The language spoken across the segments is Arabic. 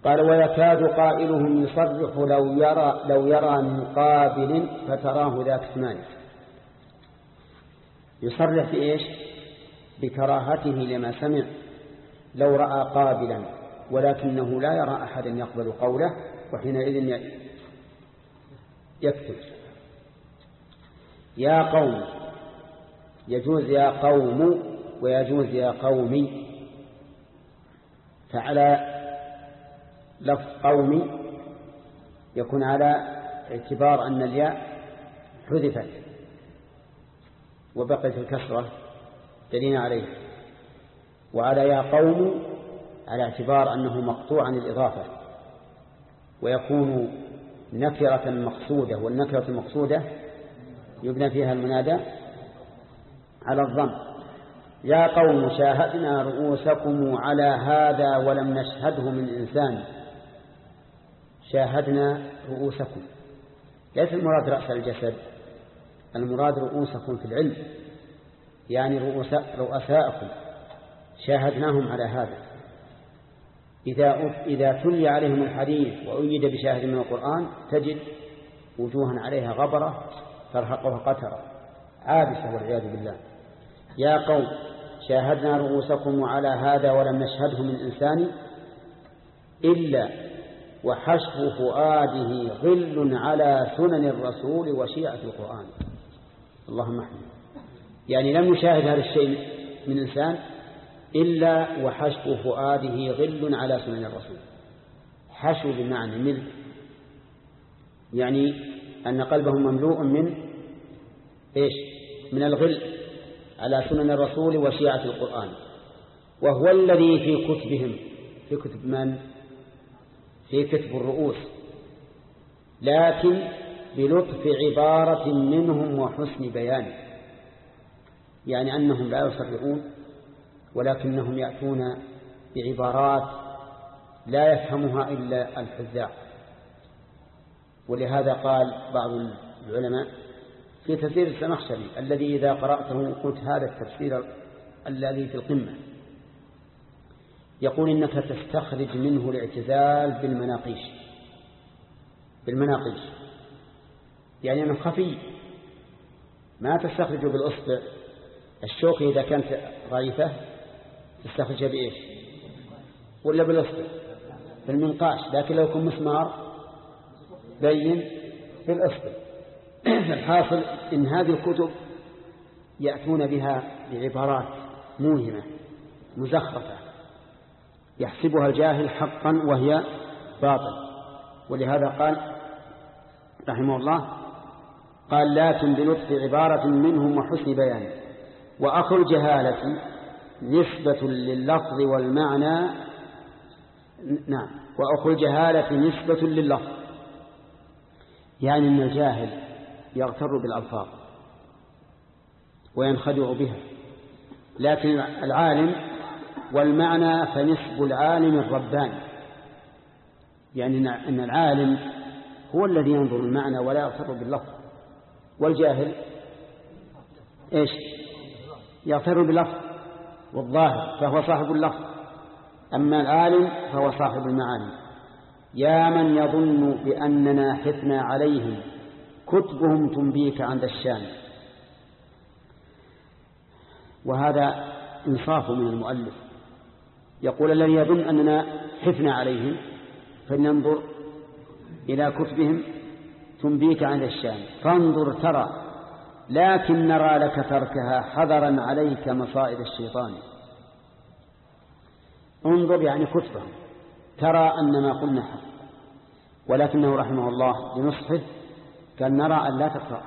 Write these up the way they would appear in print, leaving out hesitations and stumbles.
قال ويكاد قائلهم يصرح لو يرى من قابل فتراه ذاك ثمان. يصرح بإيش؟ بكراهته لما سمع لو رأى قابلا، ولكنه لا يرى أحدا يقبل قوله، وحينئذ يكتب. يا قوم يجوز يا قوم ويجوز يا قومي، فعلى لفظ قومي يكون على اعتبار أن الياء حذفت وبقيت الكسرة دليل عليه، وعلى يا قوم على اعتبار أنه مقطوع عن الإضافة ويكون نكرة مقصودة، والنكرة المقصودة يبنى فيها المنادى على الضم. يا قوم شاهدنا رؤوسكم على هذا ولم نشهده من إنسان. شاهدنا رؤوسكم، ليس المراد رأس الجسد، المراد رؤوسكم في العلم، يعني رؤساءكم شاهدناهم على هذا. إذا تلي عليهم الحديث وأيد بشاهد من القرآن تجد وجوها عليها غبرة ترهقها قترة عابسة والعياذ بالله. يا قوم شاهدنا رؤوسكم على هذا ولم نشهده من إنسان إلا وحشو فؤاده غل على سنن الرسول وشيعة القرآن. اللهم احمد. يعني لم يشاهد هذا الشيء من إنسان إلا وحشو فؤاده غل على سنن الرسول. حشو بمعنى ملء، يعني أن قلبه مملوء من إيش؟ من الغل على سنن الرسول وشيعة القرآن، وهو الذي في كتبهم، في كتب من؟ في كتب الرؤوس، لكن بلطف عبارة منهم وحسن بيان، يعني أنهم لا يصرحون ولكنهم يأتون بعبارات لا يفهمها إلا الحذاق. ولهذا قال بعض العلماء في تفسير الزمخشري الذي إذا قرأته قلت هذا التفسير الذي في القمة، يقول إنك تستخرج منه الاعتزال بالمناقيش، يعني أنه خفي، ما تستخرجه بالأصبع. الشوكة إذا كانت ضعيفة تستخرجها بإيش؟ ولا بالأصبع؟ بالمنقاش. لكن لو يكون مسمار بين بالأصبع. الحاصل إن هذه الكتب يأتون بها بعبارات موهمة مزخرفة يحسبها الجاهل حقا وهي باطل. ولهذا قال رحمه الله قال لكن بلطف عبارة منهم وحسن بيان. وأخو الجهالة نسبة لللفظ والمعنى. نعم، وأخو الجهالة نسبة لللفظ، يعني أن الجاهل يغتر بالألفاظ وينخدع بها، لكن العالم والمعنى فنسب العالم الرباني، يعني أن العالم هو الذي ينظر المعنى ولا يغتر باللفظ، والجاهل إيش؟ يغتر باللفظ والظاهر، فهو صاحب اللفظ، أما العالم فهو صاحب المعاني. يا من يظن بأننا حثنا عليهم كتبهم تنبيك عند الشام. وهذا إنصاف من المؤلف، يقول الذي يظن أننا حثنا عليهم فلننظر إلى كتبهم تنبيك عند الشام، فانظر ترى، لكن نرى لك تركها حذرا عليك مصائد الشيطان. انظر يعني كتبهم، ترى أن ما قلنا حق، ولكنه رحمه الله بنصحه كان نرى أن لا تقرأ.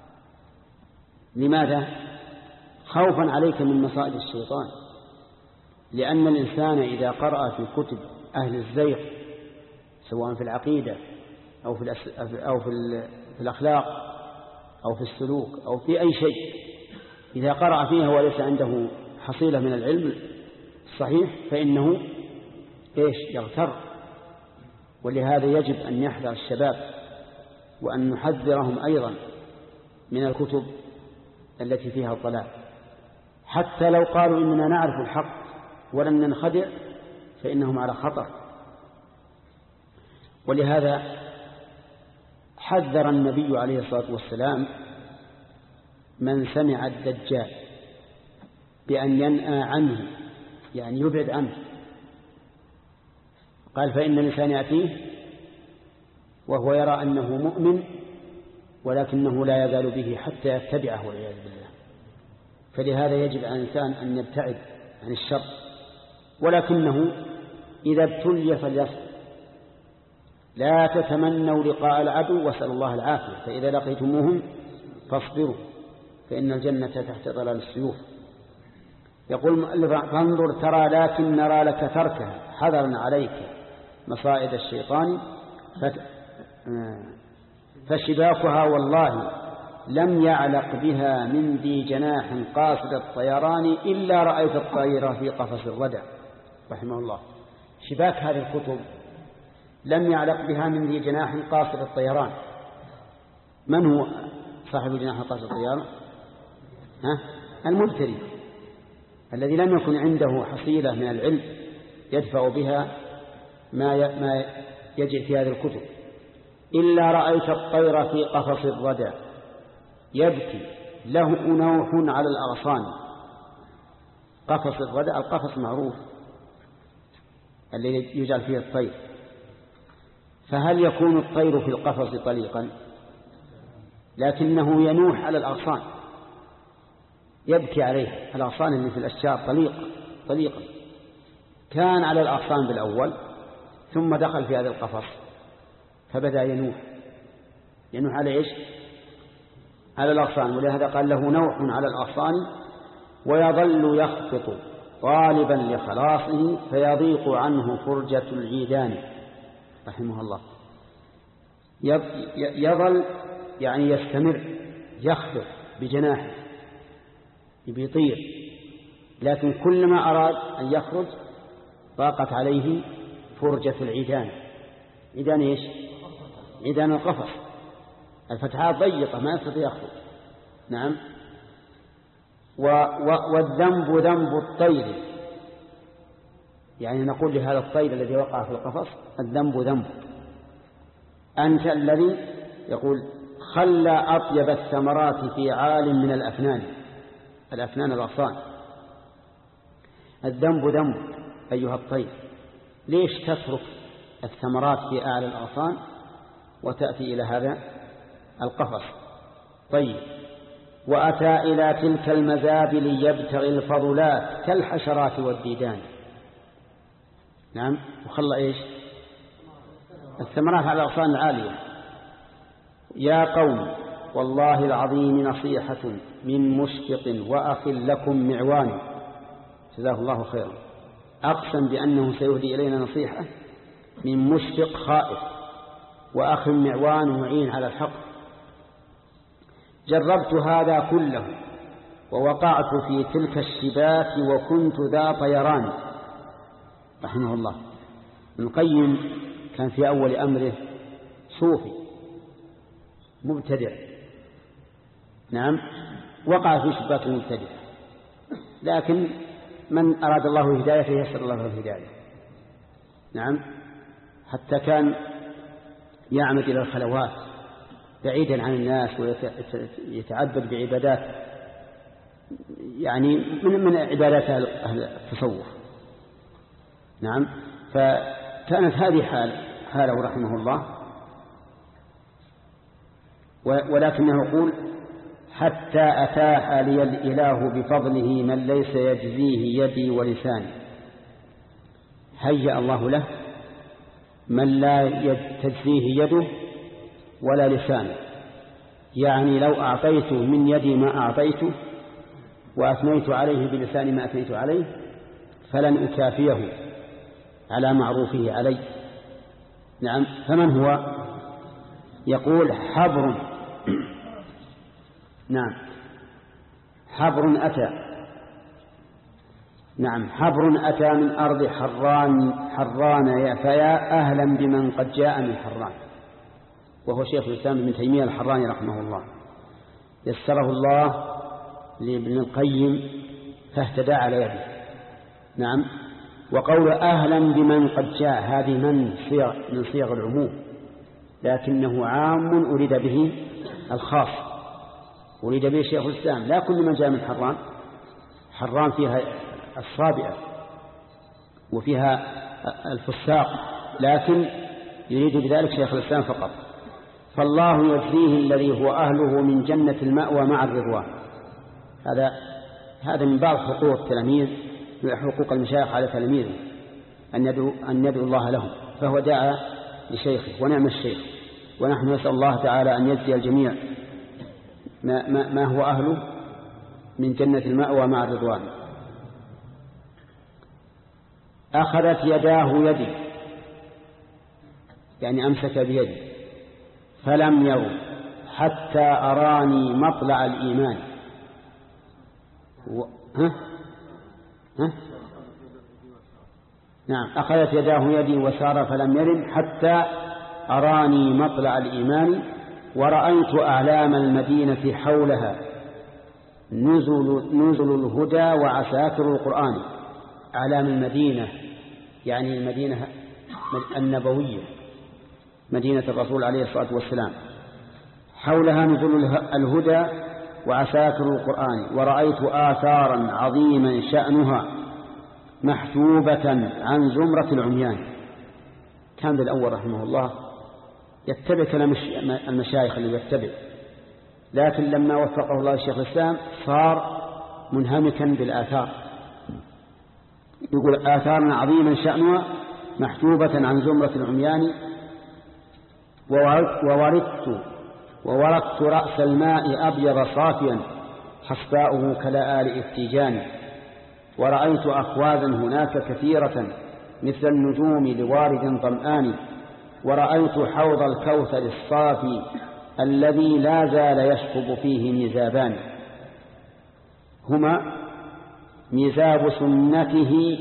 لماذا؟ خوفا عليك من مصائد الشيطان، لأن الإنسان إذا قرأ في كتب أهل الزيغ سواء في العقيدة أو في الأخلاق أو في السلوك أو في أي شيء، إذا قرأ فيها وليس عنده حصيلة من العلم الصحيح فإنه إيش؟ يغتر. ولهذا يجب أن يحذر الشباب وأن نحذرهم أيضا من الكتب التي فيها الضلال، حتى لو قالوا إننا نعرف الحق ولن ننخدع فإنهم على خطر، ولهذا حذر النبي عليه الصلاة والسلام من سمع الدجال بأن ينأى عنه، يعني يبعد عنه. قال: فإن الإنسان يأتيه وهو يرى أنه مؤمن ولكنه لا يزال به حتى يتبعه والعياذ بالله. فلهذا يجب على الإنسان أن يبتعد عن الشر، ولكنه إذا ابتلي فليصبر. لا تتمنوا لقاء العدو واسألوا الله العافية، فإذا لقيتموهم فاصبروا فإن الجنة تحت ظلال السيوف. يقول المؤلف: فانظر ترى لكن نرى لك تركها حذرا عليك مصائد الشيطان فشباكها والله لم يعلق بها من ذي جناح قاصد الطيران إلا رأيت الطير في قفص الردى. رحمه الله. شباك هذه الكتب لم يعلق بها من ذي جناح قاصد الطيران. من هو صاحب جناح قاصد الطيران؟ المبتدئ الذي لم يكن عنده حصيلة من العلم يدفع بها ما يجئ في هذه الكتب. إلا رأيت الطير في قفص الردى يبكي له نوح على الأغصان. قفص الردى القفص معروف الذي يجعل فيه الطير. فهل يكون الطير في القفص طليقا؟ لكنه ينوح على الأغصان، يبكي عليه. الأغصان اللي في الأشجار طليقا. كان على الأغصان بالأول ثم دخل في هذا القفص فبدأ ينوح على إيش؟ على الأغصان. ولهذا قال له نوح على الأغصان ويظل يخبط طالبا لخلاصه فيضيق عنه فرجة العيدان. رحمه الله. يظل يعني يستمر يخبط بجناحه بيطير، لكن كلما أراد أن يخرج ضاقت عليه فرجة العيدان. عيدان إيش؟ عيدان القفص، الفتحات ضيقة ما يستطيع يخرج. نعم. والذنب ذنب الطير، يعني نقول لهذا الطير الذي وقع في القفص: الذنب ذنب أنت الذي يقول خلى أطيب الثمرات في عال من الأفنان الأغصان. الذنب ذنب أيها الطير، ليش تترك الثمرات في أعلى الأغصان وتأتي إلى هذا القفص؟ طيب. وأتى إلى تلك المزابل يبتغي الفضلات كالحشرات والديدان. نعم. وخلى إيش؟ الثمرات على الأغصان العالية. يا قوم والله العظيم نصيحة من مشفق وأخ لكم معوان. جزاه الله خيرا. أقسم بأنه سيهدي إلينا نصيحة من مشفق خائف وأخ معوان معين على الحق. جربت هذا كله ووقعت في تلك الشباك وكنت ذا طيران. رحمه الله. ابن القيم كان في أول أمره صوفي مبتدع. نعم. وقع في شباك مبتدع، لكن من أراد الله هدايته يسر الله الهداية. نعم. حتى كان يعمد إلى الخلوات بعيدا عن الناس ويتعبد بعبادات يعني من عبادات أهل التصوف. نعم. فكانت هذه حاله رحمه الله. ولكنه يقول حتى أتاح لي الإله بفضله من ليس يجزيه يدي ولساني. هيأ الله له من لا تجزيه يده ولا لسانه، يعني لو أعطيته من يدي ما أعطيته وأثنيت عليه بلساني ما أثنيت عليه فلن أكافيه على معروفه علي. نعم. فمن هو؟ يقول حبر. نعم. حبر أتى. نعم. حبر أتى من أرض حران فيا أهلا بمن قد جاء من حران. وهو شيخ الإسلام ابن تيمية الحراني رحمه الله. يسره الله لابن القيم فاهتدى على يده. نعم. وقول أهلا بمن قد جاء هذه من صيغ العموم، لكنه عام أريد به الخاص، أريد به شيخ الإسلام، لا كل من جاء من حران فيها الصابئة وفيها الفساق، لكن يريد بذلك شيخ الإسلام فقط. فالله يجزيه الذي هو أهله من جنة المأوى مع الرضوان. هذا من بعض حقوق التلاميذ، حقوق المشايخ على تلاميذه أن يدعو الله لهم، فهو دعا لشيخه ونعم الشيخ. ونحن نسأل الله تعالى أن يجزي الجميع ما هو أهله من جنة المأوى مع الرضوان. أخذت يداه يدي، يعني أمسك بيدي، فلم يروا حتى أراني مطلع الإيمان. نعم، أخذت يداه يدي وسار فلم يرن حتى أراني مطلع الإيمان، ورأيت أعلام المدينة حولها نزل الهدى وعساكر القرآن. أعلام المدينة يعني المدينة النبوية، مدينة الرسول عليه الصلاة والسلام، حولها نزل الهدى وعساكر القرآن. ورأيت آثارا عظيما شأنها محجوبة عن زمرة العميان. كان بالأول رحمه الله يتبع كلام المشايخ اللي يتبع، لكن لما وفقه الله الشيخ الإسلام صار منهمكا بالآثار. يقول آثارا عظيما شأنها محجوبة عن زمرة العميان. ووردت رأس الماء أبيض صافيا حصباؤه كلآل افتيجان. ورأيت أخواذا هناك كثيرة مثل النجوم لوارد ظمآن. ورأيت حوض الكوثر الصافي الذي لا زال يشقب فيه ميزابان، هما ميزاب سنته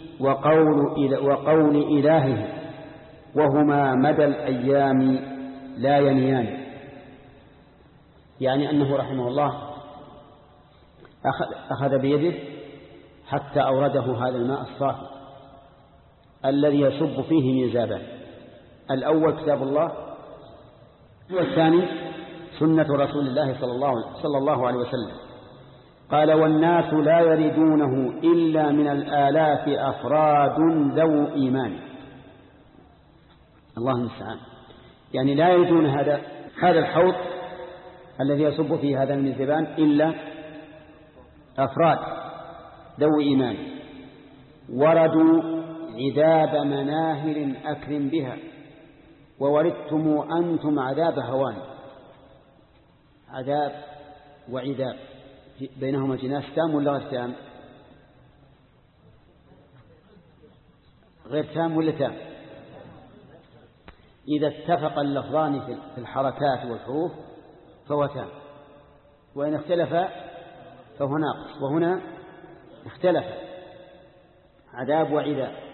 وقول إلهه، وهما مدى الأيام لا ينيان. يعني أنه رحمه الله أخذ بيده حتى أورده هذا الماء الصافي الذي يصب فيه ميزابان، الأول كتاب الله والثاني سنة رسول الله صلى الله عليه وسلم. قال والناس لا يردونه إلا من الآلاف أفراد ذو إيمان. الله المستعان. يعني لا يردون هذا الحوض الذي يصب فيه هذا الميزابان إلا أفراد ذو إيمان. وردوا عذاب مناهر أكرم بها، ووردتم أنتم عذاب هوان. عذاب وعذاب بينهما جناس تام ولا غير تام؟ غير تام ولا تام؟ إذا اتفق اللفظان في الحركات والحروف فهو تام، وإن اختلف فهو ناقص. وهنا اختلف عذاب وعذاب.